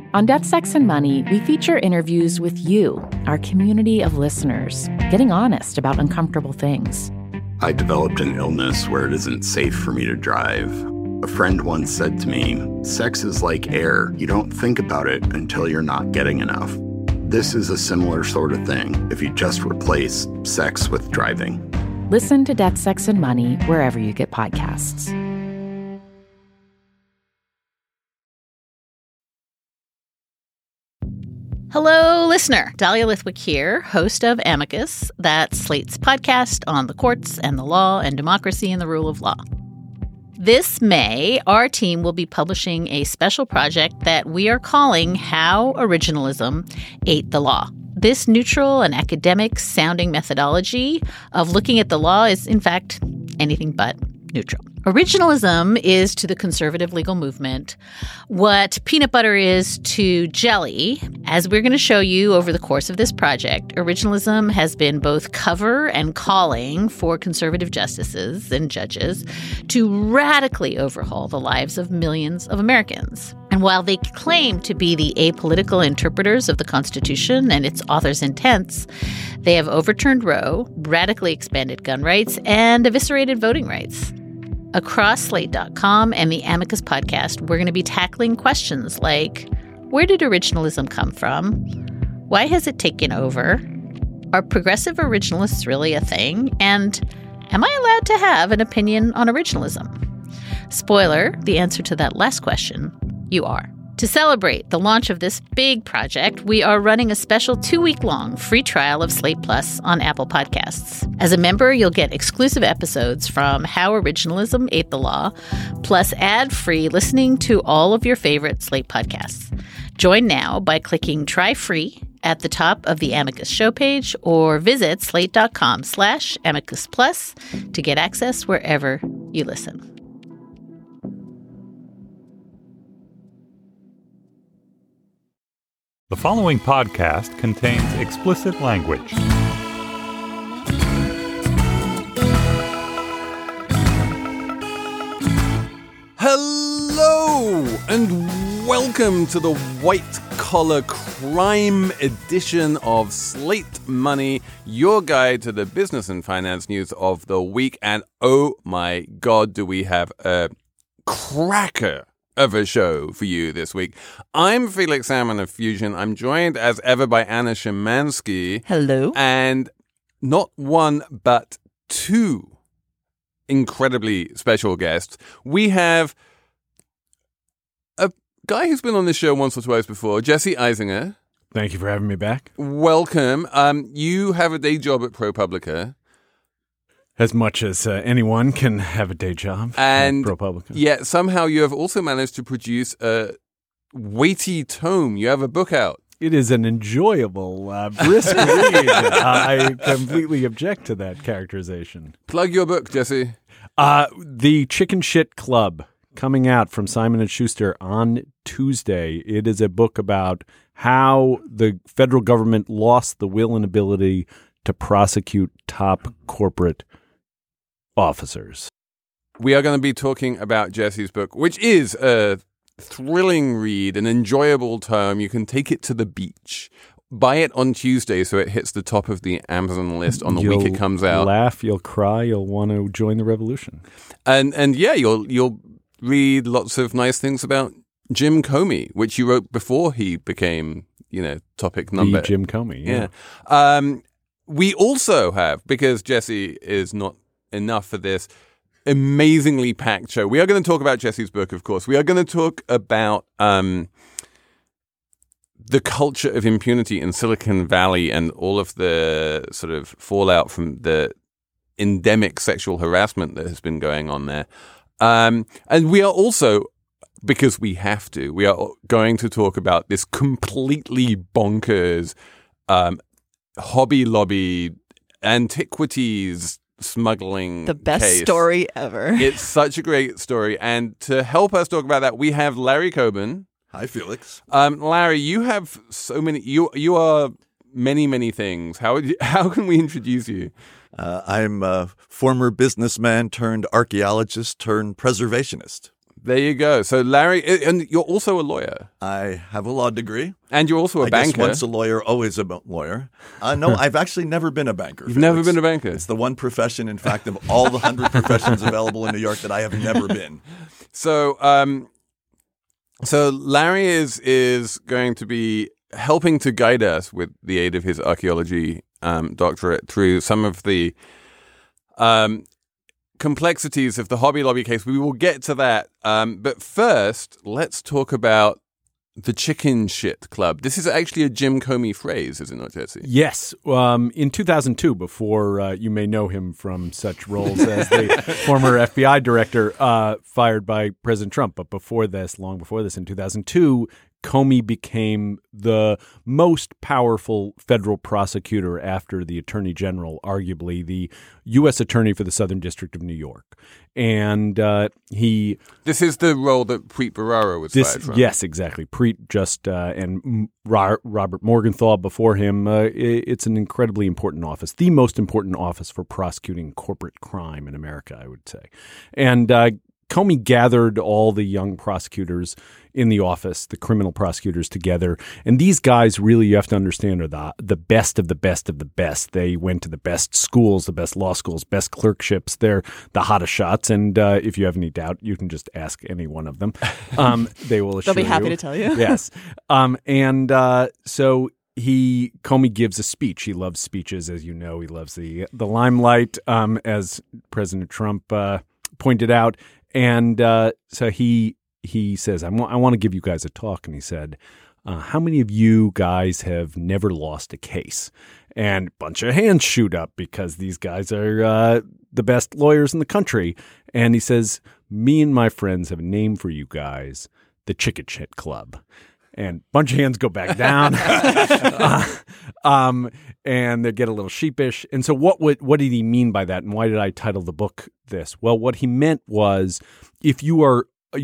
On Death, Sex, and Money, we feature interviews with you, our community of listeners, getting honest about uncomfortable things. I developed an illness where it isn't safe for me to drive. A friend once said to me, "Sex is like air. You don't think about it until you're not getting enough." This is a similar sort of thing if you just replace sex with driving. Listen to Death, Sex, and Money wherever you get podcasts. Hello, listener. Dahlia Lithwick here, host of Amicus, that's Slate's podcast on the courts and the law and democracy and the rule of law. This May, our team will be publishing a special project that we are calling How Originalism Ate the Law. This neutral and academic-sounding methodology of looking at the law is, in fact, anything but neutral. Originalism is to the conservative legal movement what peanut butter is to jelly. As we're going to show you over the course of this project, originalism has been both cover and calling for conservative justices and judges to radically overhaul the lives of millions of Americans. And while they claim to be the apolitical interpreters of the Constitution and its author's intents, they have overturned Roe, radically expanded gun rights, and eviscerated voting rights. Across Slate.com and the Amicus podcast, we're going to be tackling questions like, where did originalism come from? Why has it taken over? Are progressive originalists really a thing? And am I allowed to have an opinion on originalism? Spoiler, the answer to that last question, you are. To celebrate the launch of this big project, we are running a special 2-week-long free trial of Slate Plus on Apple Podcasts. As a member, you'll get exclusive episodes from How Originalism Ate the Law, plus ad-free listening to all of your favorite Slate podcasts. Join now by clicking Try Free at the top of the Amicus show page or visit slate.com/Amicus Plus to get access wherever you listen. The following podcast contains explicit language. Hello and welcome to the White Collar Crime edition of Slate Money, your guide to the business and finance news of the week. And oh my God, do we have a cracker of a show for you this week. I'm Felix Salmon of Fusion. I'm joined as ever by Anna Szymanski. Hello. And not one, but two incredibly special guests. We have a guy who's been on this show once or twice before, Jesse Eisinger. Thank you for having me back. Welcome. You have a day job at ProPublica. As much as anyone can have a day job and at ProPublica. Yeah, somehow you have also managed to produce a weighty tome. You have a book out. It is an enjoyable, brisk read. I completely object to that characterization. Plug your book, Jesse. The Chicken Shit Club, coming out from Simon & Schuster on Tuesday. It is a book about how the federal government lost the will and ability to prosecute top corporate officers. We are going to be talking about Jesse's book, which is a thrilling read, an enjoyable tome. You can take it to the beach. Buy it on Tuesday so it hits the top of the Amazon list on the week it comes out. You'll laugh, you'll cry, you'll want to join the revolution. And yeah, you'll read lots of nice things about Jim Comey, which you wrote before he became, topic number. The Jim Comey, yeah. We also have, because Jesse is not enough for this amazingly packed show, we are going to talk about Jesse's book, of course. We are going to talk about the culture of impunity in Silicon Valley and all of the sort of fallout from the endemic sexual harassment that has been going on there. And we are also, because we have to, we are going to talk about this completely bonkers Hobby Lobby antiquities smuggling the best case. Story ever. It's such a great story. And to help us talk about that, we have Larry Coben. Hi, Felix. Larry, you have so many. You are many things. How can we introduce you? I'm a former businessman turned archaeologist turned preservationist. There you go. So Larry, and you're also a lawyer. I have a law degree. And you're also a banker. Guess once a lawyer, always a lawyer. No, I've actually never been a banker. You've never been a banker? It's the one profession, in fact, of all the 100 professions available in New York that I have never been. So Larry is going to be helping to guide us with the aid of his archaeology doctorate through some of the complexities of the Hobby Lobby case. We will get to that. But first, let's talk about the Chicken Shit Club. This is actually a Jim Comey phrase, is it not, Jesse? Yes. In 2002, before you may know him from such roles as the former FBI director fired by President Trump, but before this, long before this, in 2002, Comey became the most powerful federal prosecutor after the attorney general, arguably the U.S. attorney for the Southern District of New York. And This is the role that Preet Bharara was fired from. Yes, exactly. Preet and Robert Morgenthau before him. It's an incredibly important office, the most important office for prosecuting corporate crime in America, I would say. And Comey gathered all the young prosecutors in the office, the criminal prosecutors together. And these guys really, you have to understand, are the best of the best of the best. They went to the best schools, the best law schools, best clerkships. They're the hottest shots. And if you have any doubt, you can just ask any one of them. They will assure you. They'll be happy to tell you. Yes. So Comey gives a speech. He loves speeches, as you know. He loves the limelight, as President Trump pointed out. And so he says, I want to give you guys a talk. And he said, how many of you guys have never lost a case? And a bunch of hands shoot up because these guys are the best lawyers in the country. And he says, me and my friends have a name for you guys, the Chicken Shit Club. And a bunch of hands go back down, and they get a little sheepish. And so what did he mean by that, and why did I title the book this? Well, what he meant was if your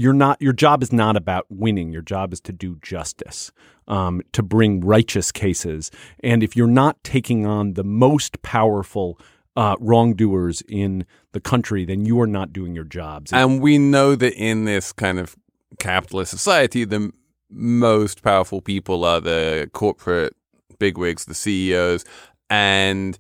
job is not about winning. Your job is to do justice, to bring righteous cases. And if you're not taking on the most powerful wrongdoers in the country, then you are not doing your jobs. And we know that in this kind of capitalist society, the most powerful people are the corporate bigwigs, the CEOs, and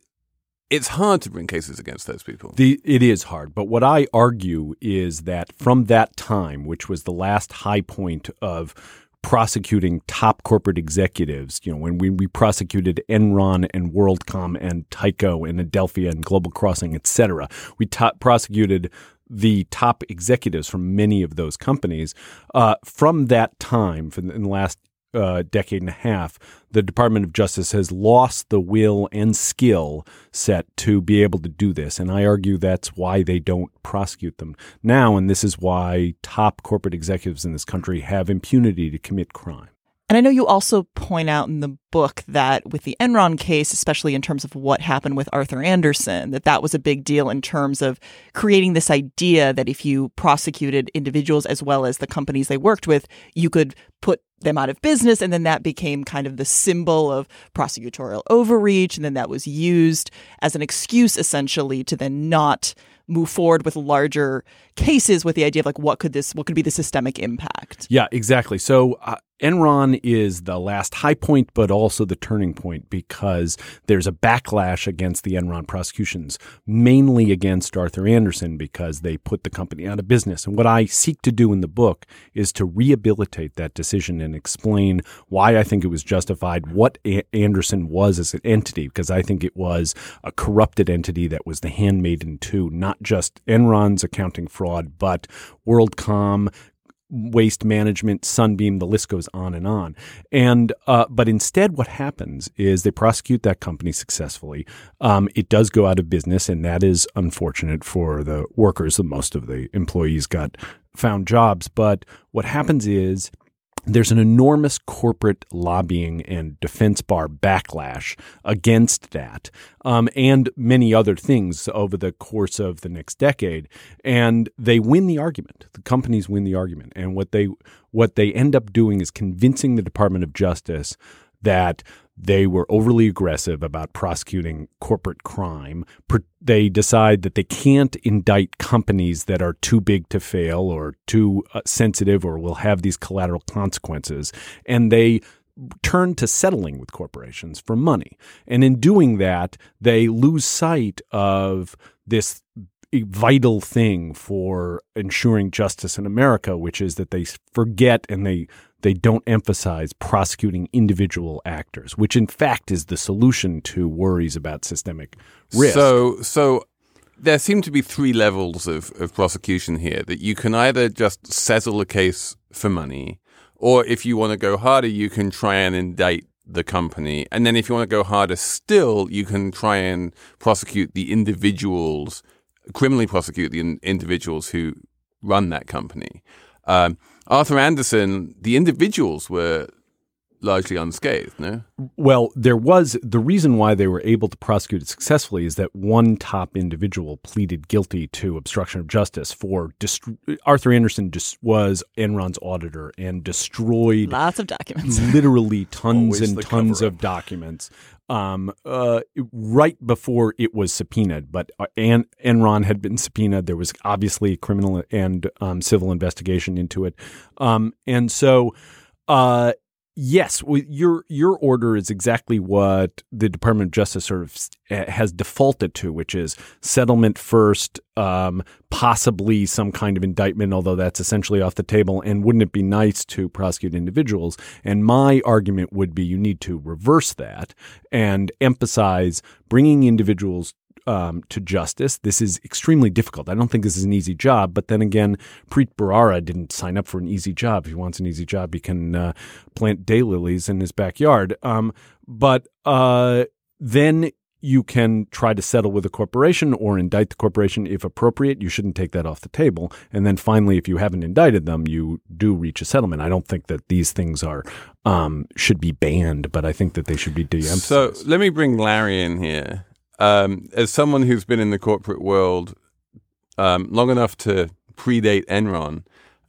it's hard to bring cases against those people. It is hard. But what I argue is that from that time, which was the last high point of prosecuting top corporate executives, when we prosecuted Enron and WorldCom and Tyco and Adelphia and Global Crossing, et cetera, we prosecuted the top executives from many of those companies. From that time, in the last decade and a half, the Department of Justice has lost the will and skill set to be able to do this. And I argue that's why they don't prosecute them now. And this is why top corporate executives in this country have impunity to commit crime. And I know you also point out in the book that with the Enron case, especially in terms of what happened with Arthur Andersen, that was a big deal in terms of creating this idea that if you prosecuted individuals as well as the companies they worked with, you could put them out of business. And then that became kind of the symbol of prosecutorial overreach. And then that was used as an excuse, essentially, to then not move forward with larger cases with the idea of what could be the systemic impact. Yeah, exactly. So Enron is the last high point, but also the turning point, because there's a backlash against the Enron prosecutions, mainly against Arthur Andersen, because they put the company out of business. And what I seek to do in the book is to rehabilitate that decision and explain why I think it was justified, what Andersen was as an entity, because I think it was a corrupted entity that was the handmaiden to not just Enron's accounting fraud, but WorldCom, Waste Management, Sunbeam, the list goes on and on. And but instead what happens is they prosecute that company successfully. It does go out of business, and that is unfortunate for the workers. Most of the employees found jobs. But what happens is there's an enormous corporate lobbying and defense bar backlash against that, and many other things over the course of the next decade. And they win the argument. The companies win the argument. And what they end up doing is convincing the Department of Justice that they were overly aggressive about prosecuting corporate crime. They decide that they can't indict companies that are too big to fail or too sensitive or will have these collateral consequences. And they turn to settling with corporations for money. And in doing that, they lose sight of this vital thing for ensuring justice in America, which is that they forget and they don't emphasize prosecuting individual actors, which in fact is the solution to worries about systemic risk. So there seem to be three levels of prosecution here, that you can either just settle a case for money, or if you want to go harder, you can try and indict the company. And then if you want to go harder still, you can try and prosecute the individuals, criminally prosecute the individuals who run that company. Arthur Andersen, the individuals were largely unscathed, no? Well, there was the reason why they were able to prosecute it successfully is that one top individual pleaded guilty to obstruction of justice for Arthur Andersen was Enron's auditor and destroyed lots of documents, literally tons and tons of documents. Right before it was subpoenaed, but Enron had been subpoenaed. There was obviously criminal and civil investigation into it, and so. Yes, your order is exactly what the Department of Justice sort of has defaulted to, which is settlement first, possibly some kind of indictment, although that's essentially off the table. And wouldn't it be nice to prosecute individuals? And my argument would be you need to reverse that and emphasize bringing individuals to justice. This is extremely difficult. I don't think this is an easy job. But then again, Preet Bharara didn't sign up for an easy job. If he wants an easy job, he can plant daylilies in his backyard. But then you can try to settle with a corporation or indict the corporation if appropriate. You shouldn't take that off the table. And then finally, if you haven't indicted them, you do reach a settlement. I don't think that these things are should be banned, but I think that they should be de-emphasized. So let me bring Larry in here. As someone who's been in the corporate world long enough to predate Enron,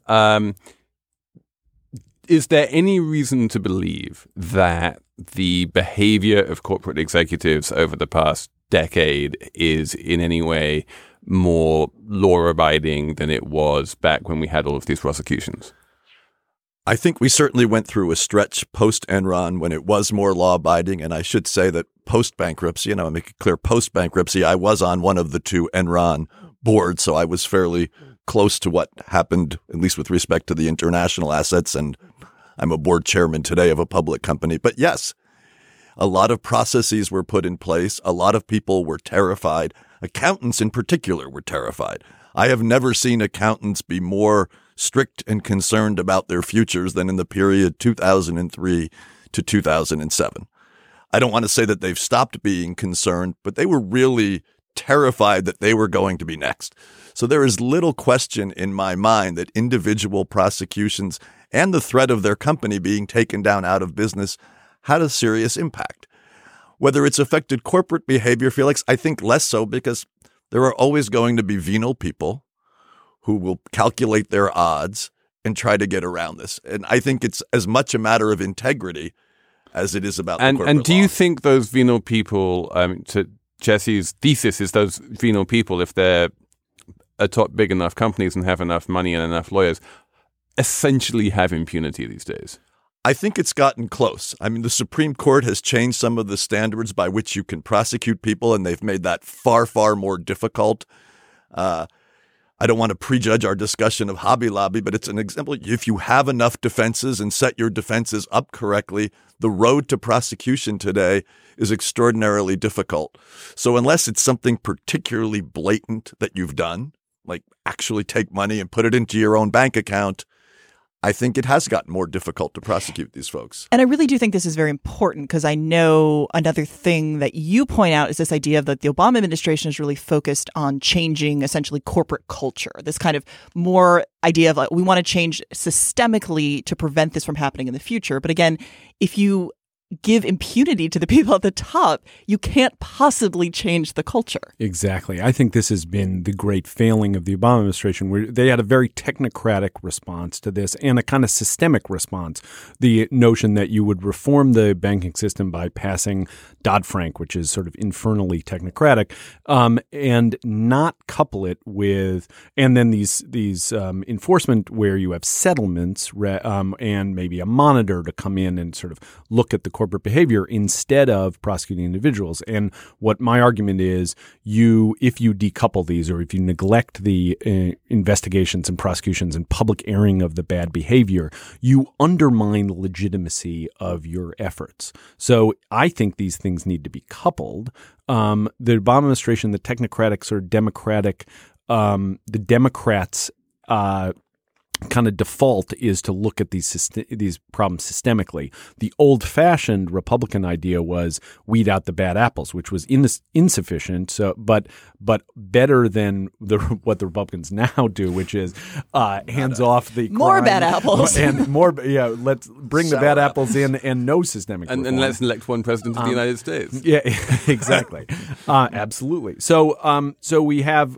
is there any reason to believe that the behavior of corporate executives over the past decade is in any way more law-abiding than it was back when we had all of these prosecutions? I think we certainly went through a stretch post-Enron when it was more law-abiding, and I should say that post-bankruptcy, make it clear, post-bankruptcy, I was on one of the two Enron boards, so I was fairly close to what happened, at least with respect to the international assets, and I'm a board chairman today of a public company. But yes, a lot of processes were put in place. A lot of people were terrified. Accountants in particular were terrified. I have never seen accountants be more strict and concerned about their futures than in the period 2003 to 2007. I don't want to say that they've stopped being concerned, but they were really terrified that they were going to be next. So there is little question in my mind that individual prosecutions and the threat of their company being taken down out of business had a serious impact. Whether it's affected corporate behavior, Felix, I think less so, because there are always going to be venal people who will calculate their odds and try to get around this. And I think it's as much a matter of integrity as it is about the corporate And do law. you think those venal people, to Jesse's thesis, is those venal people, if they're atop big enough companies and have enough money and enough lawyers, essentially have impunity these days? I think it's gotten close. The Supreme Court has changed some of the standards by which you can prosecute people, and they've made that far, far more difficult. I don't want to prejudge our discussion of Hobby Lobby, but it's an example. If you have enough defenses and set your defenses up correctly, the road to prosecution today is extraordinarily difficult. So unless it's something particularly blatant that you've done, like actually take money and put it into your own bank account, I think it has gotten more difficult to prosecute these folks. And I really do think this is very important, because I know another thing that you point out is this idea that the Obama administration is really focused on changing essentially corporate culture, this kind of more idea of we want to change systemically to prevent this from happening in the future. But again, if you give impunity to the people at the top, you can't possibly change the culture. Exactly. I think this has been the great failing of the Obama administration, where they had a very technocratic response to this and a kind of systemic response. The notion that you would reform the banking system by passing Dodd-Frank, which is sort of infernally technocratic, and not couple it with, and then these enforcement where you have settlements and maybe a monitor to come in and sort of look at the corporate behavior instead of prosecuting individuals. And what my argument is, if you decouple these, or if you neglect the investigations and prosecutions and public airing of the bad behavior, you undermine the legitimacy of your efforts. So I think these things need to be coupled. The Obama administration, the technocratic sort of democratic, the Democrats' kind of default is to look at these problems systemically. The old-fashioned Republican idea was weed out the bad apples, which was insufficient. So, but better than what the Republicans now do, which is hands off the more crime, bad apples and more. Yeah, let's bring the bad apples in and no systemic reform. And let's elect one president of the United States. Yeah, exactly. Absolutely. So we have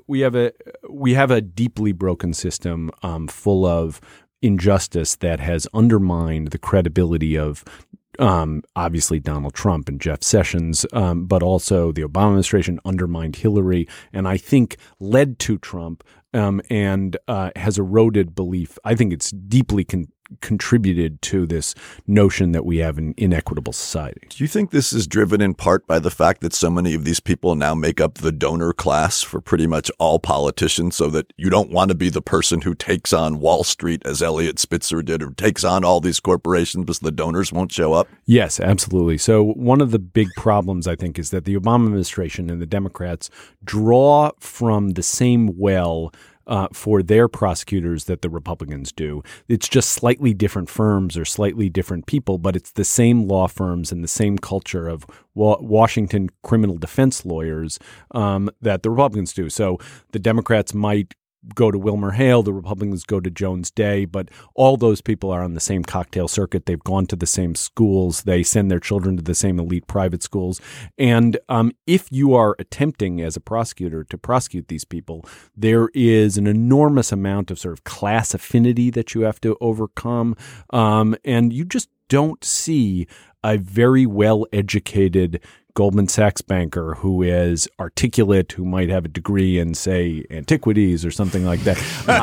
a deeply broken system full of injustice that has undermined the credibility of obviously Donald Trump and Jeff Sessions, but also the Obama administration undermined Hillary, and I think led to Trump and has eroded belief. I think it's deeply contributed to this notion that we have an inequitable society. Do you think this is driven in part by the fact that so many of these people now make up the donor class for pretty much all politicians, so that you don't want to be the person who takes on Wall Street as Eliot Spitzer did, or takes on all these corporations because the donors won't show up? Yes, absolutely. So one of the big problems, I think, is that the Obama administration and the Democrats draw from the same well for their prosecutors that the Republicans do. It's just slightly different firms or slightly different people, but it's the same law firms and the same culture of Washington criminal defense lawyers that the Republicans do. So the Democrats might go to Wilmer Hale, the Republicans go to Jones Day, but all those people are on the same cocktail circuit. They've gone to the same schools. They send their children to the same elite private schools. And if you are attempting as a prosecutor to prosecute these people, there is an enormous amount of sort of class affinity that you have to overcome. And you just don't see a very well-educated Goldman Sachs banker who is articulate, who might have a degree in, say, antiquities or something like that,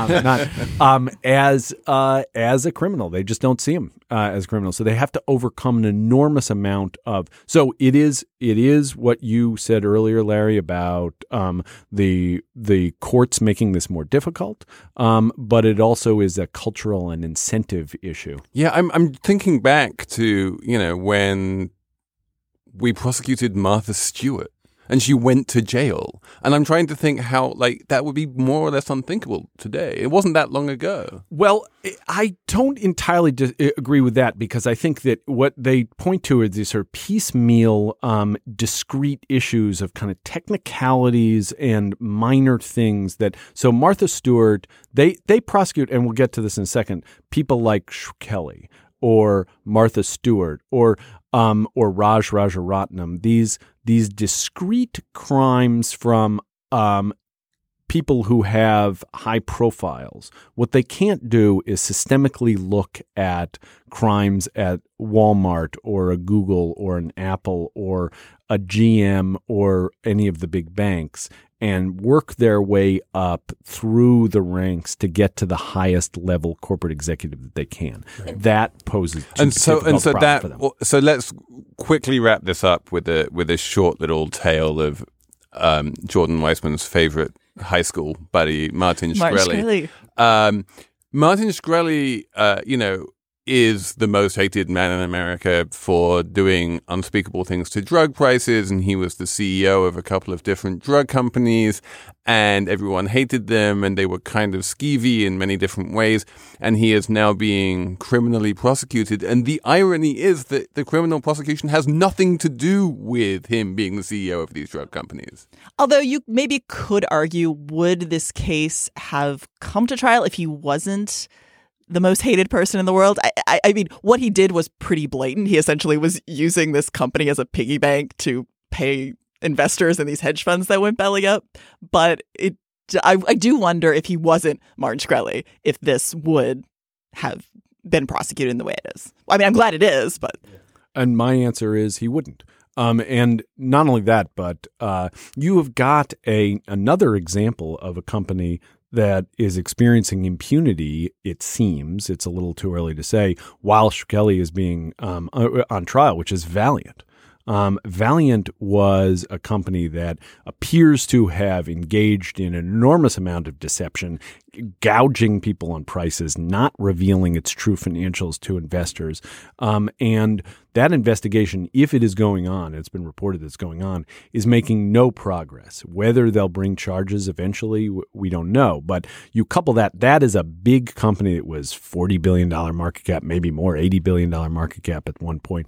as a criminal. They just don't see him as a criminal. So they have to overcome an enormous amount of. So it is what you said earlier, Larry, about the courts making this more difficult, but it also is a cultural and incentive issue. Yeah, I'm thinking back to when we prosecuted Martha Stewart and she went to jail. And I'm trying to think how that would be more or less unthinkable today. It wasn't that long ago. Well, I don't entirely agree with that, because I think that what they point to is these sort of piecemeal, discrete issues of kind of technicalities and minor things that. So Martha Stewart, they prosecute, and we'll get to this in a second, people like Kelly or Martha Stewart or Raj Rajaratnam, these discrete crimes from people who have high profiles. What they can't do is systemically look at crimes at Walmart or a Google or an Apple or a GM or any of the big banks and work their way up through the ranks to get to the highest level corporate executive that they can. That poses a difficult problem for them. So let's quickly wrap this up with a short little tale of Jordan Weissman's favorite high school buddy, Martin Shkreli. Martin Shkreli, is the most hated man in America for doing unspeakable things to drug prices, and he was the CEO of a couple of different drug companies, and everyone hated them, and they were kind of skeevy in many different ways, and he is now being criminally prosecuted. And the irony is that the criminal prosecution has nothing to do with him being the CEO of these drug companies. Although you maybe could argue, would this case have come to trial if he wasn't the most hated person in the world. I mean, what he did was pretty blatant. He essentially was using this company as a piggy bank to pay investors in these hedge funds that went belly up. But I do wonder if he wasn't Martin Shkreli, if this would have been prosecuted in the way it is. I mean, I'm glad it is, but... And my answer is he wouldn't. And not only that, but you have got another example of a company that is experiencing impunity, it seems, it's a little too early to say, while Shkreli is being on trial, which is Valeant. Valeant was a company that appears to have engaged in an enormous amount of deception, gouging people on prices, not revealing its true financials to investors. And that investigation, if it is going on, it's been reported that it's going on, is making no progress. Whether they'll bring charges eventually, we don't know. But you couple that is a big company that was $40 billion market cap, maybe more, $80 billion market cap at one point,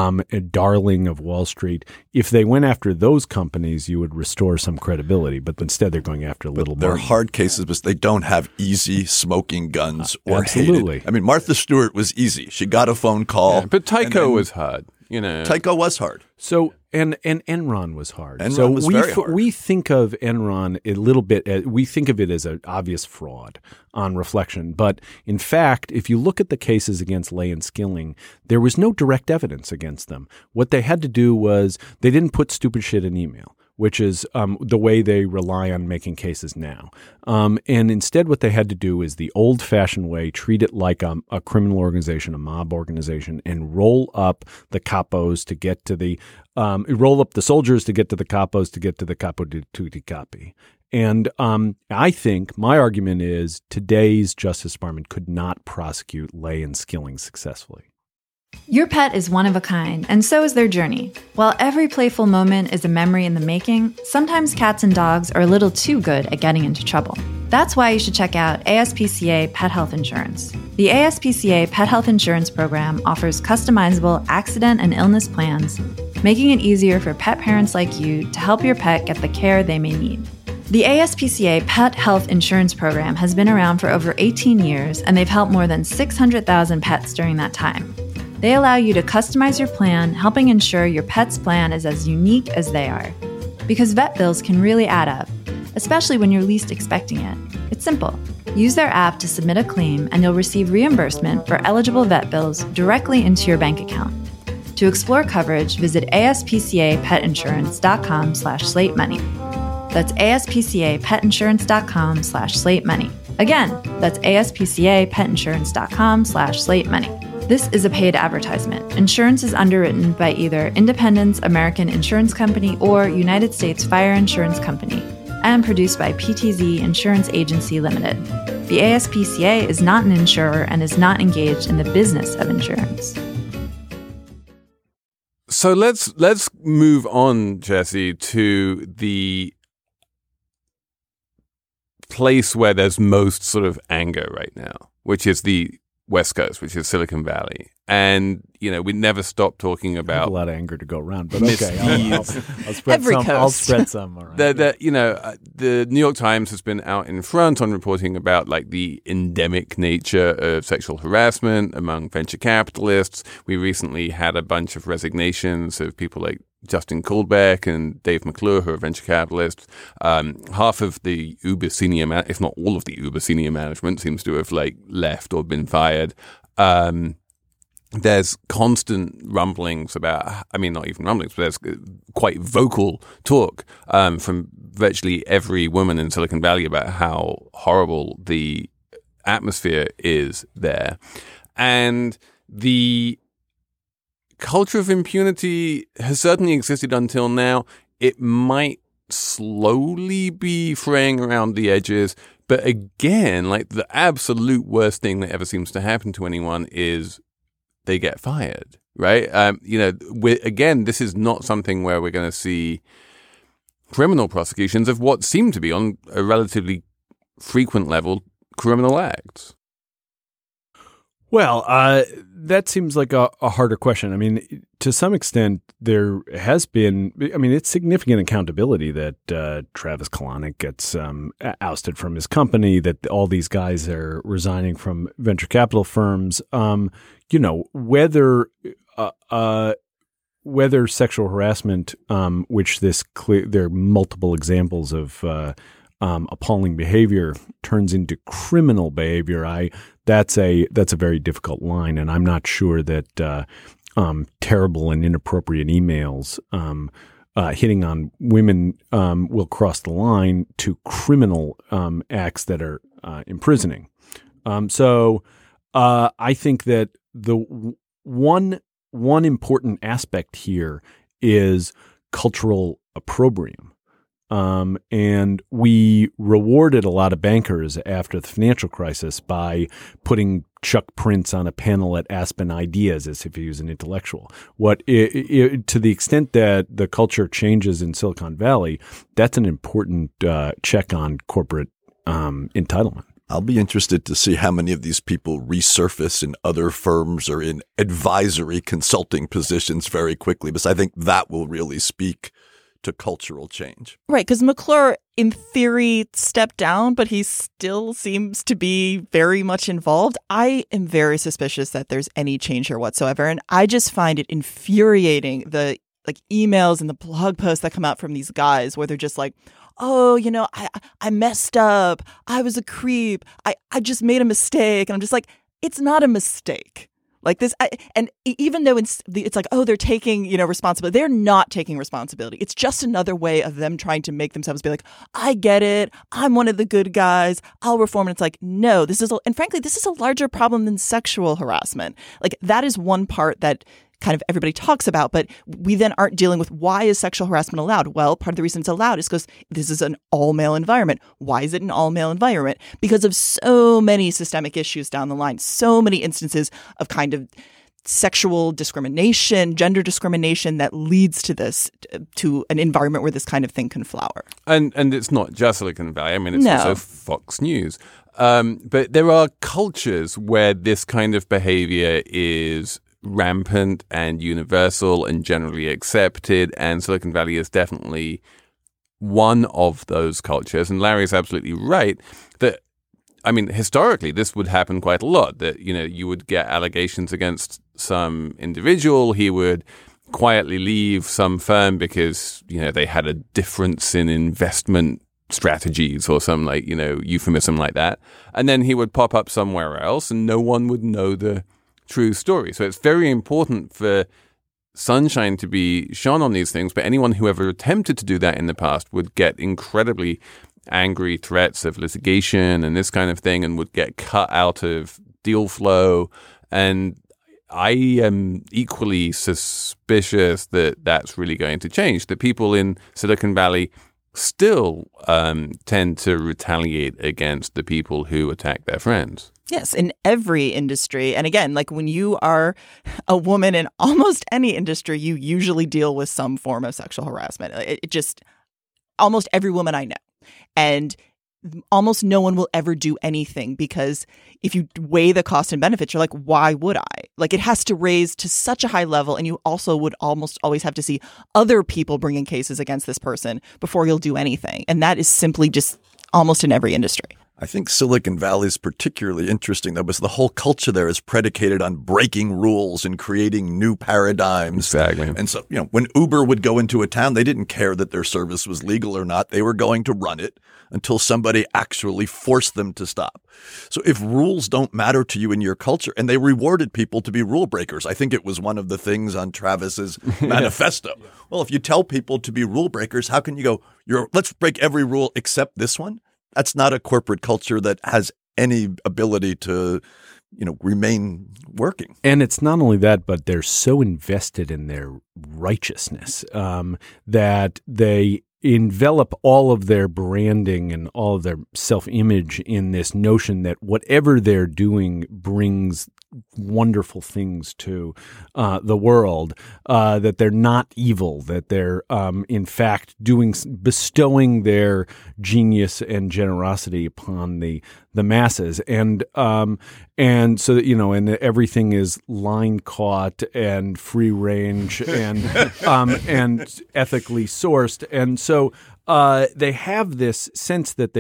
a darling of Wall Street. If they went after those companies, you would restore some credibility. But instead, they're going after little They're money. hard cases, but they don't have easy smoking guns or absolutely. hated. I mean, Martha Stewart was easy. She got a phone call. Yeah, but Tyco was hard. Tyco was hard. So and Enron was hard. Enron so was very hard. We think of Enron a little bit. We think of it as an obvious fraud on reflection. But in fact, if you look at the cases against Lay and Skilling, there was no direct evidence against them. What they had to do was they didn't put stupid shit in email, which is the way they rely on making cases now. And instead what they had to do is the old-fashioned way, treat it like a criminal organization, a mob organization, and roll up the capos to get to the roll up the soldiers to get to the capos to get to the capo di tutti capi. And I think my argument is today's Justice Department could not prosecute Lay and Skilling successfully. Your pet is one of a kind, and so is their journey. While every playful moment is a memory in the making, sometimes cats and dogs are a little too good at getting into trouble. That's why you should check out ASPCA Pet Health Insurance. The ASPCA Pet Health Insurance Program offers customizable accident and illness plans, making it easier for pet parents like you to help your pet get the care they may need. The ASPCA Pet Health Insurance Program has been around for over 18 years, and they've helped more than 600,000 pets during that time. They allow you to customize your plan, helping ensure your pet's plan is as unique as they are. Because vet bills can really add up, especially when you're least expecting it. It's simple. Use their app to submit a claim, and you'll receive reimbursement for eligible vet bills directly into your bank account. To explore coverage, visit aspcapetinsurance.com/slatemoney. That's aspcapetinsurance.com/slatemoney. Again, that's aspcapetinsurance.com/slatemoney. This is a paid advertisement. Insurance is underwritten by either Independence American Insurance Company or United States Fire Insurance Company and produced by PTZ Insurance Agency Limited. The ASPCA is not an insurer and is not engaged in the business of insurance. So let's move on, Jesse, to the place where there's most sort of anger right now, which is the West Coast, which is Silicon Valley. And, we never stop talking about a lot of anger to go around, but okay, I'll spread Every some. coast. I'll spread some. All right. The New York Times has been out in front on reporting about like the endemic nature of sexual harassment among venture capitalists. We recently had a bunch of resignations of people like Justin Kullbeck and Dave McClure, who are venture capitalists. Half of the Uber senior, if not all of the Uber senior management, seems to have like left or been fired. There's constant rumblings about, not even rumblings, but there's quite vocal talk from virtually every woman in Silicon Valley about how horrible the atmosphere is there. And the culture of impunity has certainly existed until now. It might slowly be fraying around the edges. But again, like the absolute worst thing that ever seems to happen to anyone is they get fired, right? Again, this is not something where we're going to see criminal prosecutions of what seem to be, on a relatively frequent level, criminal acts. Well, That seems like a harder question. I mean, to some extent, there has been, it's significant accountability that Travis Kalanick gets ousted from his company, that all these guys are resigning from venture capital firms. Whether sexual harassment, which there are multiple examples of appalling behavior, turns into criminal behavior, that's a very difficult line, and I'm not sure that terrible and inappropriate emails hitting on women will cross the line to criminal acts that are imprisoning. So I think that the one important aspect here is cultural opprobrium. And we rewarded a lot of bankers after the financial crisis by putting Chuck Prince on a panel at Aspen Ideas as if he was an intellectual. To the extent that the culture changes in Silicon Valley, that's an important check on corporate entitlement. I'll be interested to see how many of these people resurface in other firms or in advisory consulting positions very quickly, because I think that will really speak to cultural change. Right, because McClure, in theory, stepped down, but he still seems to be very much involved. I am very suspicious that there's any change here whatsoever, and I just find it infuriating, the emails and the blog posts that come out from these guys where they're just like, oh, I messed up. I was a creep. I just made a mistake. And I'm just like, it's not a mistake. Like this, and even though it's like, oh, they're taking, responsibility. They're not taking responsibility. It's just another way of them trying to make themselves be like, I get it. I'm one of the good guys. I'll reform. And it's like, no, and frankly, this is a larger problem than sexual harassment. Like that is one part that kind of everybody talks about, but we then aren't dealing with why is sexual harassment allowed? Well, part of the reason it's allowed is because this is an all-male environment. Why is it an all-male environment? Because of so many systemic issues down the line, so many instances of kind of sexual discrimination, gender discrimination that leads to this, to an environment where this kind of thing can flower. And it's not just Silicon Valley. I mean, it's also Fox News. But there are cultures where this kind of behavior is rampant and universal and generally accepted, and Silicon Valley is definitely one of those cultures. And Larry's absolutely right that, historically this would happen quite a lot, that, you would get allegations against some individual, he would quietly leave some firm because, they had a difference in investment strategies or some euphemism like that. And then he would pop up somewhere else and no one would know the true story. So it's very important for sunshine to be shone on these things, but anyone who ever attempted to do that in the past would get incredibly angry threats of litigation and this kind of thing and would get cut out of deal flow. And I am equally suspicious that that's really going to change. The people in Silicon Valley still tend to retaliate against the people who attack their friends. Yes, in every industry. And again, like when you are a woman in almost any industry, you usually deal with some form of sexual harassment. It just, almost every woman I know. And almost no one will ever do anything because if you weigh the cost and benefits, you're like, why would I? Like it has to raise to such a high level. And you also would almost always have to see other people bringing cases against this person before you'll do anything. And that is simply just almost in every industry. I think Silicon Valley is particularly interesting, though, because the whole culture there is predicated on breaking rules and creating new paradigms. Exactly. And so, when Uber would go into a town, they didn't care that their service was legal or not. They were going to run it until somebody actually forced them to stop. So if rules don't matter to you in your culture, and they rewarded people to be rule breakers, I think it was one of the things on Travis's manifesto. Well, if you tell people to be rule breakers, how can you go, let's break every rule except this one? That's not a corporate culture that has any ability to, remain working. And it's not only that, but they're so invested in their righteousness that they envelop all of their branding and all of their self-image in this notion that whatever they're doing brings wonderful things to the world, that they're not evil, that they're in fact bestowing their genius and generosity upon the masses, and so that, and everything is line caught and free range and and ethically sourced, and so they have this sense that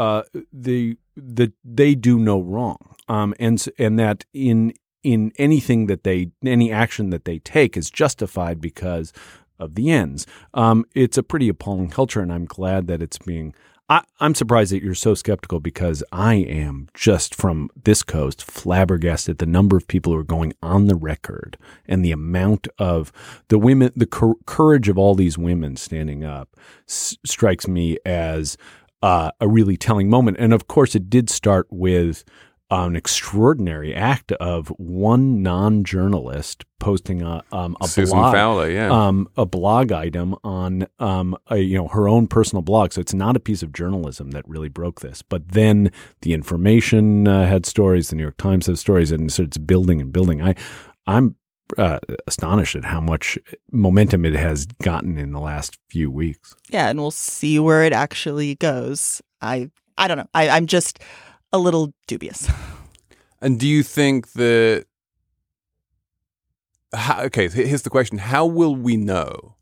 they do no wrong, and that in anything that any action that they take is justified because of the ends. It's a pretty appalling culture, and I'm glad that it's being. I'm surprised that you're so skeptical, because I am, just from this coast, flabbergasted the number of people who are going on the record and the amount of the women, the courage of all these women standing up strikes me as a really telling moment. And of course, it did start with an extraordinary act of one non-journalist posting a Susan blog, Fowler, a blog item on her own personal blog. So it's not a piece of journalism that really broke this. But then the Information had stories, the New York Times had stories, and so it's building and building. I'm astonished at how much momentum it has gotten in the last few weeks. Yeah, and we'll see where it actually goes. I don't know. I'm just a little dubious. And do you think that? Okay, here's the question: how will we know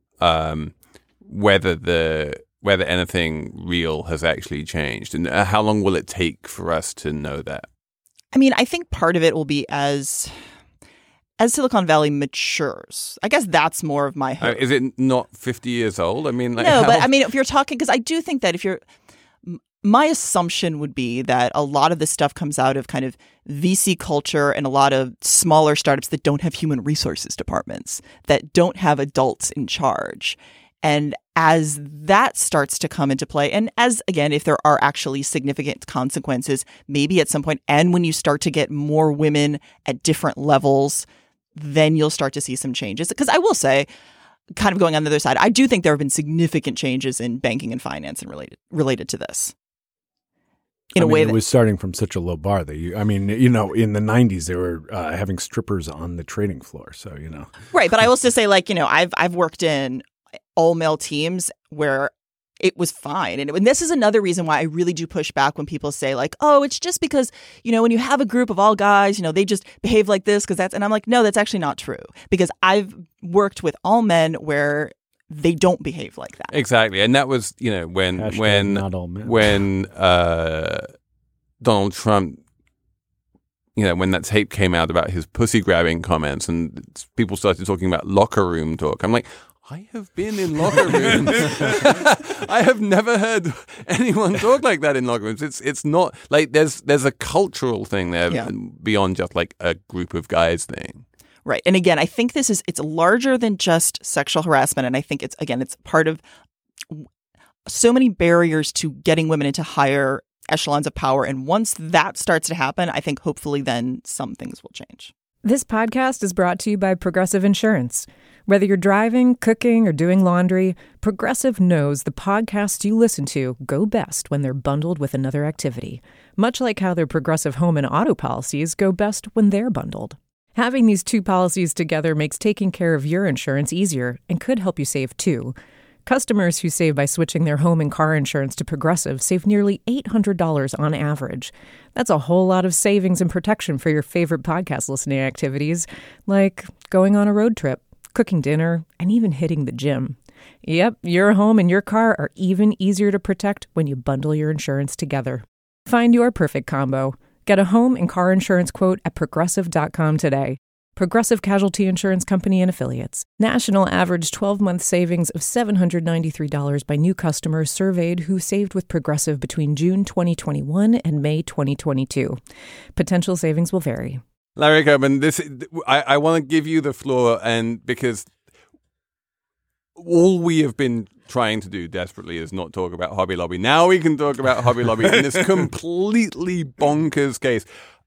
whether anything real has actually changed, and how long will it take for us to know that? I mean, I think part of it will be as Silicon Valley matures. I guess that's more of my hope. Is it not 50 years old? I mean, no, but I mean, if you're talking, because I do think that my assumption would be that a lot of this stuff comes out of kind of VC culture and a lot of smaller startups that don't have human resources departments, that don't have adults in charge. And as that starts to come into play, and as, again, if there are actually significant consequences, maybe at some point, and when you start to get more women at different levels, then you'll start to see some changes. Because I will say, kind of going on the other side, I do think there have been significant changes in banking and finance and related to this. In a way it was starting from such a low bar that in the 90s they were having strippers on the trading floor. So, Right. But I also say, I've worked in all male teams where it was fine. And this is another reason why I really do push back when people say oh, it's just because, when you have a group of all guys, they just behave like this and I'm like, no, that's actually not true, because I've worked with all men where they don't behave like that. Exactly. And that was, when Donald Trump, when that tape came out about his pussy grabbing comments and people started talking about locker room talk. I'm like, I have been in locker rooms. I have never heard anyone talk like that in locker rooms. It's not like there's a cultural thing there beyond just like a group of guys thing. Right. And again, I think it's larger than just sexual harassment. And I think it's part of so many barriers to getting women into higher echelons of power. And once that starts to happen, I think hopefully then some things will change. This podcast is brought to you by Progressive Insurance. Whether you're driving, cooking, or doing laundry, Progressive knows the podcasts you listen to go best when they're bundled with another activity, much like how their Progressive home and auto policies go best when they're bundled. Having these two policies together makes taking care of your insurance easier and could help you save too. Customers who save by switching their home and car insurance to Progressive save nearly $800 on average. That's a whole lot of savings and protection for your favorite podcast listening activities, like going on a road trip, cooking dinner, and even hitting the gym. Yep, your home and your car are even easier to protect when you bundle your insurance together. Find your perfect combo. Get a home and car insurance quote at Progressive.com today. Progressive Casualty Insurance Company and Affiliates. National average 12-month savings of $793 by new customers surveyed who saved with Progressive between June 2021 and May 2022. Potential savings will vary. Larry Koban, I want to give you the floor, and because all we have been trying to do desperately is not talk about Hobby Lobby. Now we can talk about Hobby Lobby in this completely bonkers case.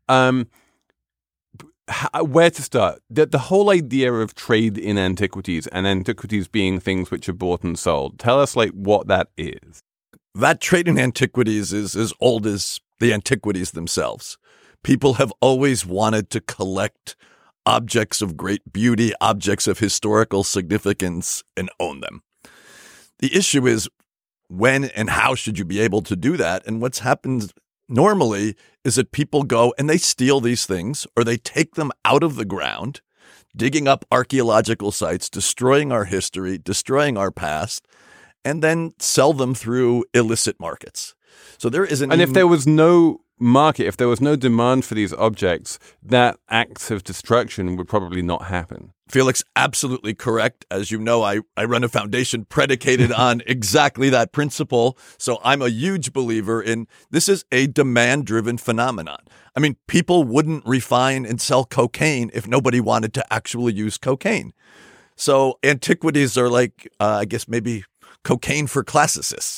Where to start? The whole idea of trade in antiquities and antiquities being things which are bought and sold. Tell us what that is. That trade in antiquities is as old as the antiquities themselves, People have always wanted to collect objects of great beauty, objects of historical significance, and own them. The issue is, when and how should you be able to do that? And what's happened normally is that people go and they steal these things, or they take them out of the ground, digging up archaeological sites, destroying our history, destroying our past, and then sell them through illicit markets. So there isn't. And if there was no market, if there was no demand for these objects, that act of destruction would probably not happen. Felix, absolutely correct. As you know, I run a foundation predicated on exactly that principle. So I'm a huge believer in this is a demand-driven phenomenon. I mean, people wouldn't refine and sell cocaine if nobody wanted to actually use cocaine. So antiquities are like, I guess maybe cocaine for classicists.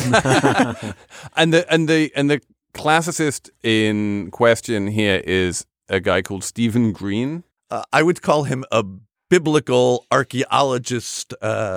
and the classicist in question here is a guy called Stephen Green. I would call him a biblical archaeologist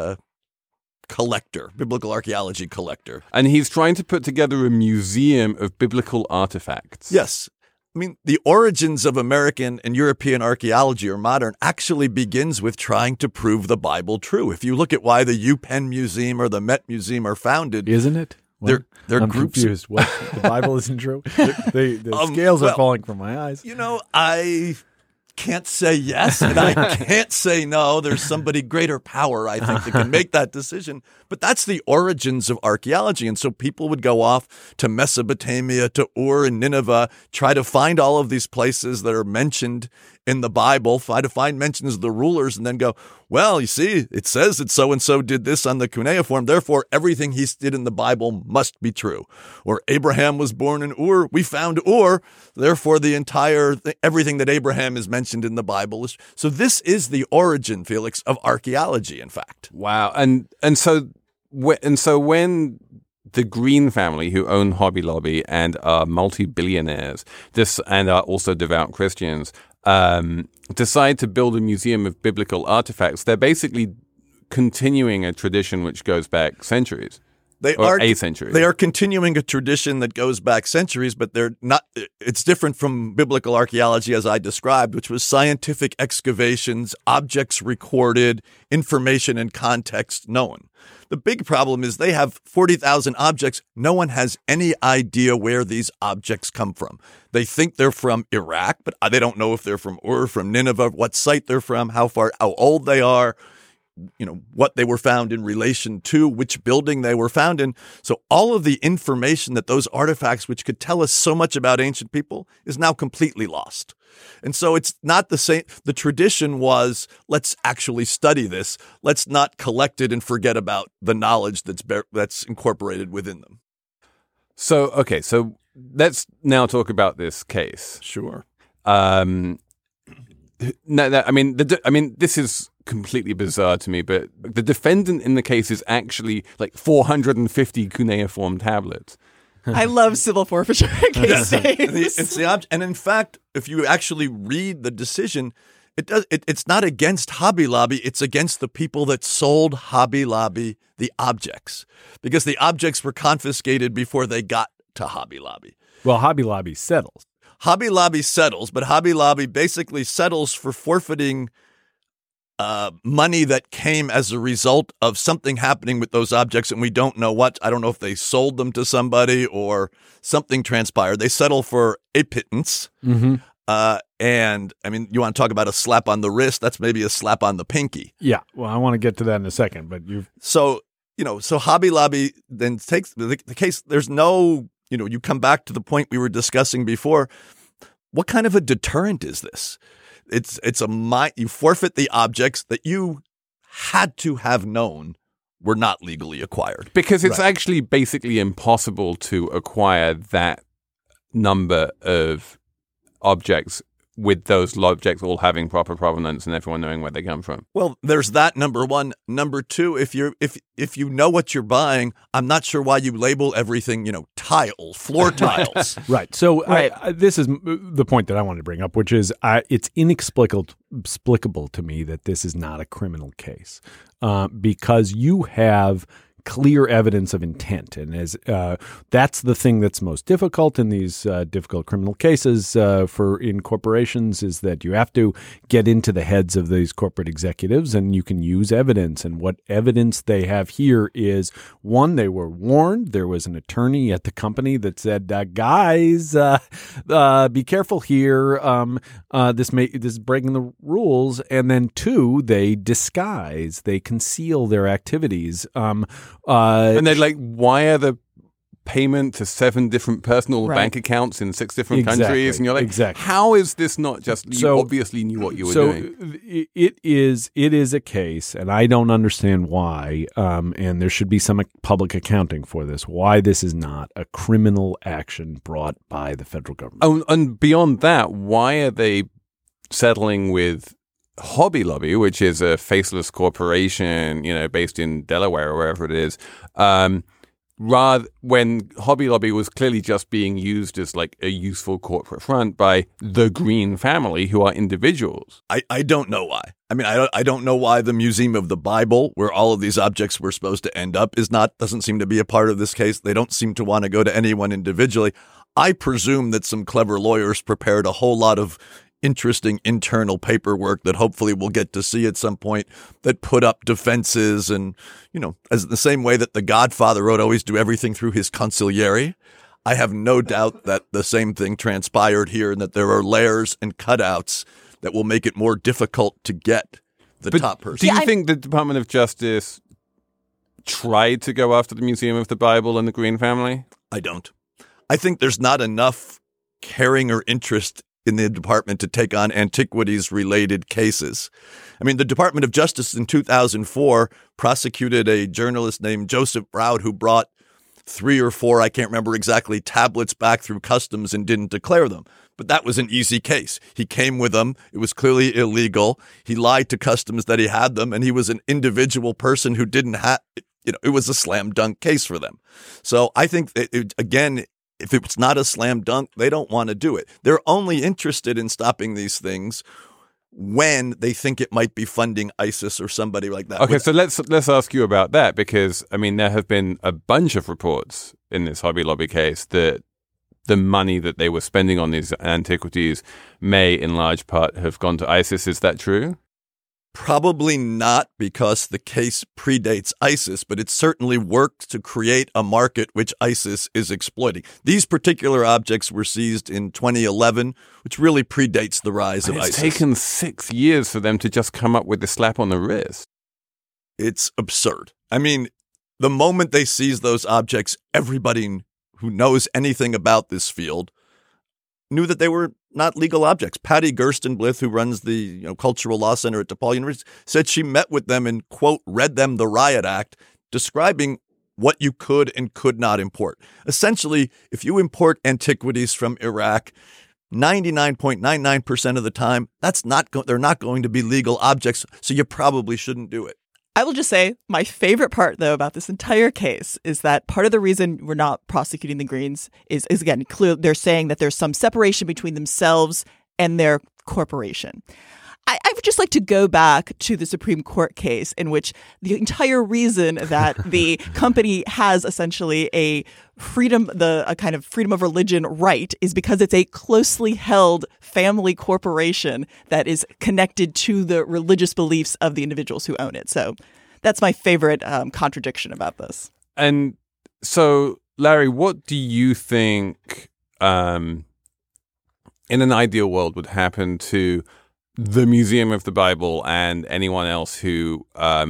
collector, biblical archaeology collector. And he's trying to put together a museum of biblical artifacts. Yes. I mean, the origins of American and European archaeology or modern actually begins with trying to prove the Bible true. If you look at why the UPenn Museum or the Met Museum are founded. Isn't it? They're I'm groups. confused. What? The Bible isn't true? The scales are falling from my eyes. You know, I can't say yes and I can't say no. There's somebody greater power, I think, that can make that decision. But that's the origins of archaeology. And so people would go off to Mesopotamia, to Ur and Nineveh, try to find all of these places that are mentioned in the Bible, try to find mentions of the rulers, and then go, well, you see, it says that so-and-so did this on the cuneiform, therefore everything he did in the Bible must be true. Or Abraham was born in Ur, we found Ur, therefore the entire, everything that Abraham is mentioned in the Bible is. So this is the origin, Felix, of archaeology, in fact. Wow. And so when the Green family, who own Hobby Lobby and are multi-billionaires, and are also devout Christians, decide to build a museum of biblical artifacts, they're basically continuing a tradition which goes back centuries. They are continuing a tradition that goes back centuries, but they're not. It's different from biblical archaeology, as I described, which was scientific excavations, objects recorded, information and context known. The big problem is they have 40,000 objects. No one has any idea where these objects come from. They think they're from Iraq, but they don't know if they're from Ur, from Nineveh, what site they're from, how old they are, you know, what they were found in relation to, which building they were found in. So all of the information that those artifacts, which could tell us so much about ancient people, is now completely lost. And so it's not the same. The tradition was, let's actually study this. Let's not collect it and forget about the knowledge that's incorporated within them. So let's now talk about this case. Sure. This is completely bizarre to me, but the defendant in the case is actually like 450 cuneiform tablets. I love civil forfeiture case days. It's the object, and in fact, if you actually read the decision, it's not against Hobby Lobby. It's against the people that sold Hobby Lobby the objects, because the objects were confiscated before they got to Hobby Lobby. Well, Hobby Lobby settles. Hobby Lobby settles, but Hobby Lobby basically settles for forfeiting money that came as a result of something happening with those objects, and we don't know what. I don't know if they sold them to somebody or something transpired. They settle for a pittance. Mm-hmm. And I mean, you want to talk about a slap on the wrist? That's maybe a slap on the pinky. Yeah. Well, I want to get to that in a second, but So Hobby Lobby then takes the case. There's no, you come back to the point we were discussing before. What kind of a deterrent is this? You forfeit the objects that you had to have known were not legally acquired. Because it's actually basically impossible to acquire that number of objects with those objects all having proper provenance and everyone knowing where they come from. Well, there's that, number one. Number two, if you know what you're buying, I'm not sure why you label everything, tiles, floor tiles. Right. So this is the point that I wanted to bring up, which is it's inexplicable to me that this is not a criminal case because you have clear evidence of intent. And as that's the thing that's most difficult in these difficult criminal cases in corporations, is that you have to get into the heads of these corporate executives, and you can use evidence. And what evidence they have here is, one, they were warned. There was an attorney at the company that said, guys, be careful here. This is breaking the rules. And then two, they disguise, they conceal their activities. And they're like, wire the payment to 7 different personal bank accounts in 6 different countries. And you're like, how is this not just, you obviously knew what you were doing? So it is a case, and I don't understand why, and there should be some public accounting for this, why this is not a criminal action brought by the federal government. Oh, and beyond that, why are they settling with Hobby Lobby, which is a faceless corporation, based in Delaware or wherever it is, rather when Hobby Lobby was clearly just being used as like a useful corporate front by the Green family, who are individuals? I don't know why. I mean, I don't know why the Museum of the Bible, where all of these objects were supposed to end up, doesn't seem to be a part of this case. They don't seem to want to go to anyone individually. I presume that some clever lawyers prepared a whole lot of interesting internal paperwork that hopefully we'll get to see at some point, that put up defenses, and, as the same way that the Godfather would always do everything through his consigliere. I have no doubt that the same thing transpired here, and that there are layers and cutouts that will make it more difficult to get the top person. Do you think the Department of Justice tried to go after the Museum of the Bible and the Green family? I don't. I think there's not enough caring or interest in the department to take on antiquities-related cases. I mean, the Department of Justice in 2004 prosecuted a journalist named Joseph Broud who brought 3 or 4, I can't remember exactly, tablets back through customs and didn't declare them. But that was an easy case. He came with them. It was clearly illegal. He lied to customs that he had them, and he was an individual person who didn't have, it was a slam dunk case for them. So I think, again, if it's not a slam dunk, they don't want to do it. They're only interested in stopping these things when they think it might be funding ISIS or somebody like that. Okay, so let's ask you about that, because, I mean, there have been a bunch of reports in this Hobby Lobby case that the money that they were spending on these antiquities may, in large part, have gone to ISIS. Is that true? Probably not, because the case predates ISIS, but it certainly worked to create a market which ISIS is exploiting. These particular objects were seized in 2011, which really predates the rise of ISIS. It's taken 6 years for them to just come up with the slap on the wrist. It's absurd. I mean, the moment they seized those objects, everybody who knows anything about this field knew that they were not legal objects. Patty Gerstenblith, who runs the Cultural Law Center at DePaul University, said she met with them and, quote, read them the Riot Act, describing what you could and could not import. Essentially, if you import antiquities from Iraq, 99.99% of the time, they're not going to be legal objects, so you probably shouldn't do it. I will just say my favorite part, though, about this entire case is that part of the reason we're not prosecuting the Greens is again, clear. They're saying that there's some separation between themselves and their corporation. I would just like to go back to the Supreme Court case in which the entire reason that the company has essentially a kind of freedom of religion right is because it's a closely held family corporation that is connected to the religious beliefs of the individuals who own it. So that's my favorite contradiction about this. And so, Larry, what do you think in an ideal world would happen to the Museum of the Bible and anyone else who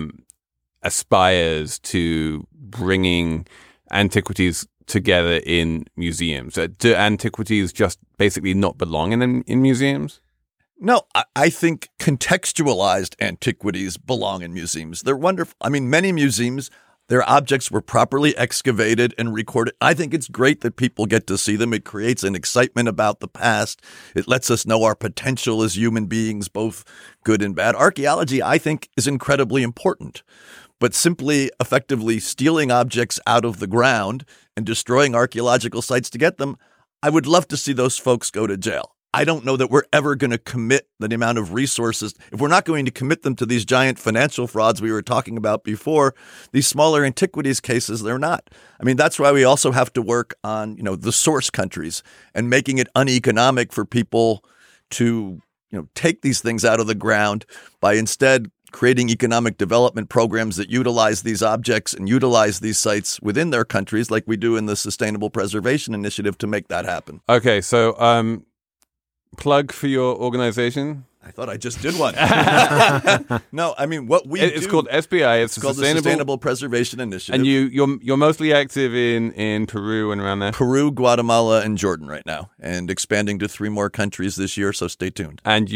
aspires to bringing antiquities together in museums? Do antiquities just basically not belong in museums? No, I think contextualized antiquities belong in museums. They're wonderful. I mean, many museums, their objects were properly excavated and recorded. I think it's great that people get to see them. It creates an excitement about the past. It lets us know our potential as human beings, both good and bad. Archaeology, I think, is incredibly important. But simply effectively stealing objects out of the ground and destroying archaeological sites to get them, I would love to see those folks go to jail. I don't know that we're ever going to commit the amount of resources. If we're not going to commit them to these giant financial frauds we were talking about before, these smaller antiquities cases, they're not. I mean, that's why we also have to work on, the source countries and making it uneconomic for people to, take these things out of the ground by instead creating economic development programs that utilize these objects and utilize these sites within their countries like we do in the Sustainable Preservation Initiative to make that happen. Okay, so plug for your organization. I thought I just did one. No, I mean what we it's do, called SBI. It's called the Sustainable Preservation Initiative. And you're mostly active in Peru and around there. Peru, Guatemala, and Jordan right now, and expanding to 3 more countries this year. So stay tuned. And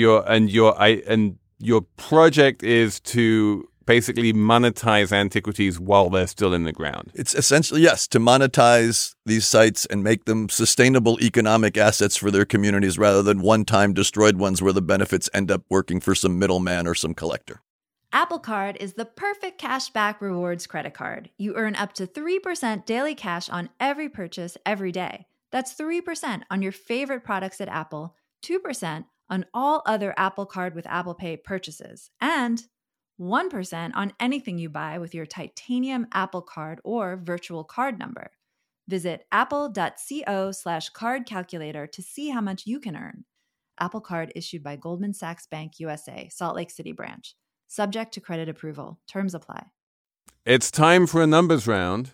your project is to basically monetize antiquities while they're still in the ground. It's essentially, yes, to monetize these sites and make them sustainable economic assets for their communities rather than one-time destroyed ones where the benefits end up working for some middleman or some collector. Apple Card is the perfect cashback rewards credit card. You earn up to 3% daily cash on every purchase every day. That's 3% on your favorite products at Apple, 2% on all other Apple Card with Apple Pay purchases, and 1% on anything you buy with your titanium Apple Card or virtual card number. Visit apple.co/card calculator to see how much you can earn. Apple Card issued by Goldman Sachs Bank USA, Salt Lake City branch. Subject to credit approval. Terms apply. It's time for a numbers round.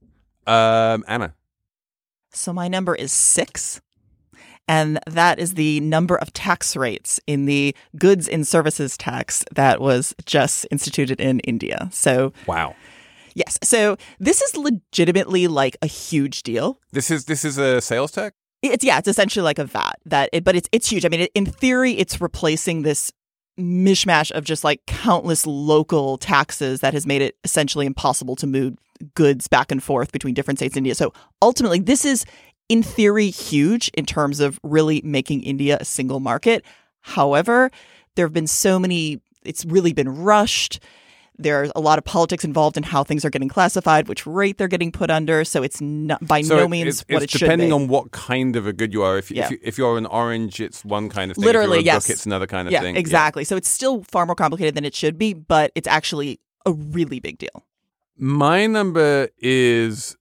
Anna. So my number is 6. And that is the number of tax rates in the goods and services tax that was just instituted in India. So, wow. Yes. So this is legitimately like a huge deal. This is a sales tax? It's essentially like a VAT. But it's huge. I mean, in theory, it's replacing this mishmash of just like countless local taxes that has made it essentially impossible to move goods back and forth between different states in India. So ultimately, this is in theory huge in terms of really making India a single market. However, there have been it's really been rushed. There's a lot of politics involved in how things are getting classified, which rate they're getting put under. So it's not by no means what it should be. Depending on what kind of a good you are. If you're an orange, it's one kind of thing. Literally, if you're a yes. book, it's another kind of thing. Exactly. Yeah. So it's still far more complicated than it should be, but it's actually a really big deal. My number is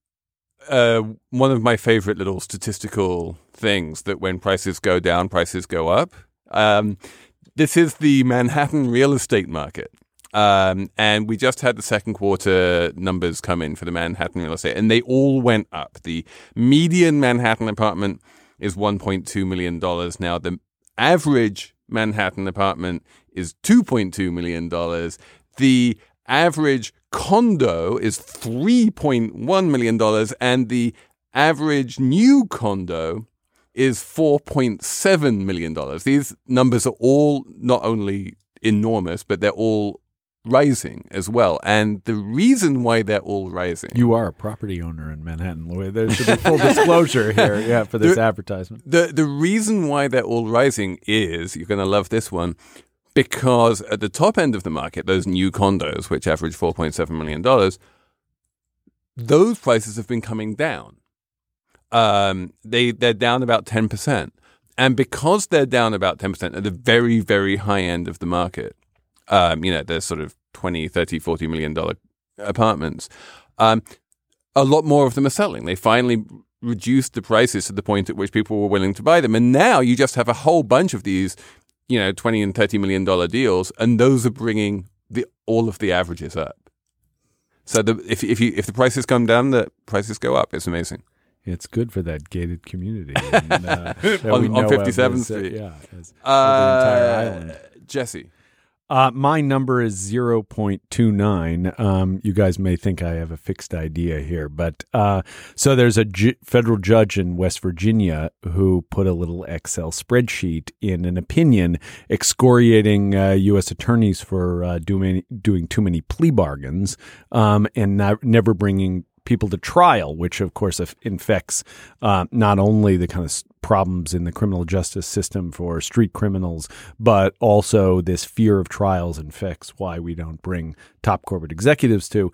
one of my favorite little statistical things that when prices go down, prices go up. This is the Manhattan real estate market. And we just had the second quarter numbers come in for the Manhattan real estate, and they all went up. The median Manhattan apartment is $1.2 million now. The average Manhattan apartment is $2.2 million. The average condo is $3.1 million, and the average new condo is $4.7 million. These numbers are all not only enormous, but they're all rising as well. And the reason why they're all rising... You are a property owner in Manhattan, Louis. There should be full disclosure here for this advertisement. The reason why they're all rising is, you're going to love this one, because at the top end of the market, those new condos, which average $4.7 million, those prices have been coming down. They're down about 10%. And because they're down about 10% at the very, very high end of the market, there's sort of $20, $30, $40 million apartments, a lot more of them are selling. They finally reduced the prices to the point at which people were willing to buy them. And now you just have a whole bunch of these, $20 and $30 million deals, and those are bringing all of the averages up. So if the prices come down, the prices go up. It's amazing. It's good for that gated community. And, on 57th Street. The entire island. Jesse. My number is 0.29. You guys may think I have a fixed idea here, but so there's a federal judge in West Virginia who put a little Excel spreadsheet in an opinion excoriating U.S. attorneys for doing too many plea bargains and never bringing people to trial, which of course infects not only the kind of problems in the criminal justice system for street criminals, but also this fear of trials infects why we don't bring top corporate executives to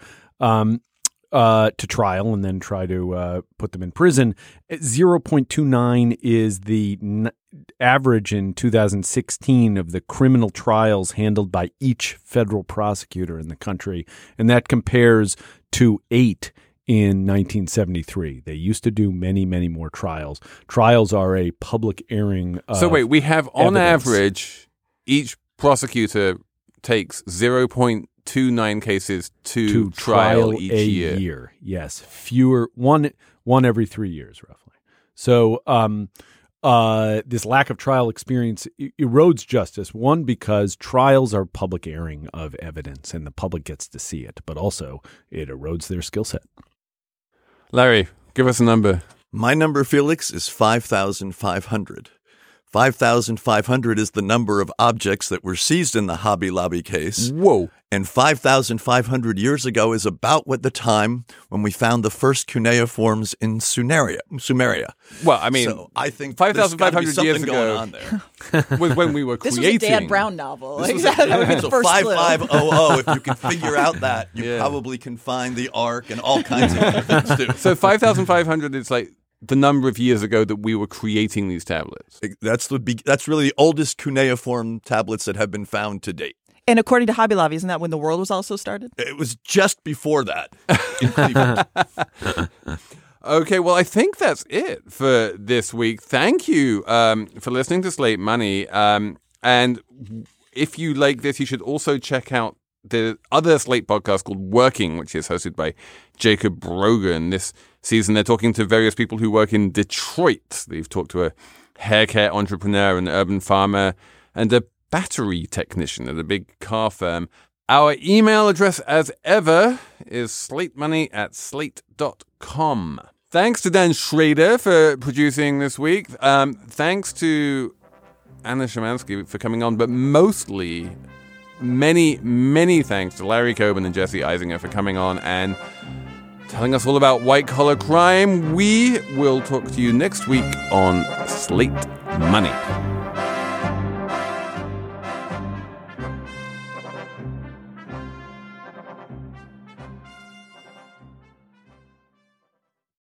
trial and then try to put them in prison. 0.29 is the average in 2016 of the criminal trials handled by each federal prosecutor in the country, and that compares to 8 in 1973. They used to do many, many more trials. Trials are a public airing of So wait, we have on evidence. average, each prosecutor takes 0.29 cases to trial each a year. Yes, fewer, one every 3 years, roughly. So this lack of trial experience erodes justice. One, because trials are public airing of evidence and the public gets to see it, but also it erodes their skill set. Larry, give us a number. My number, Felix, is 5,500. 5,500 is the number of objects that were seized in the Hobby Lobby case. Whoa. And 5,500 years ago is about what the time when we found the first cuneiforms in Sumeria. Well, I mean, so I think 5,500 years going ago on there. was when we were This creating. was a Dan Brown novel. This was That would be the so first clue. 5500, if you can figure out that, you Yeah. probably can find the Ark and all kinds of other things too. So 5,500 is like the number of years ago that we were creating these tablets. That's really the oldest cuneiform tablets that have been found to date. And according to Hobby Lobby, isn't that when the world was also started? It was just before that in Cleveland. Okay, well, I think that's it for this week. Thank you for listening to Slate Money. And if you like this, you should also check out the other Slate podcast called Working, which is hosted by Jacob Brogan. This season, they're talking to various people who work in Detroit. They've talked to a hair care entrepreneur, an urban farmer, and a battery technician at a big car firm. Our email address, as ever, is slatemoney@slate.com. Thanks to Dan Schrader for producing this week. Thanks to Anna Szymanski for coming on, but mostly many, many thanks to Larry Coben and Jesse Eisinger for coming on and telling us all about white-collar crime. We will talk to you next week on Slate Money.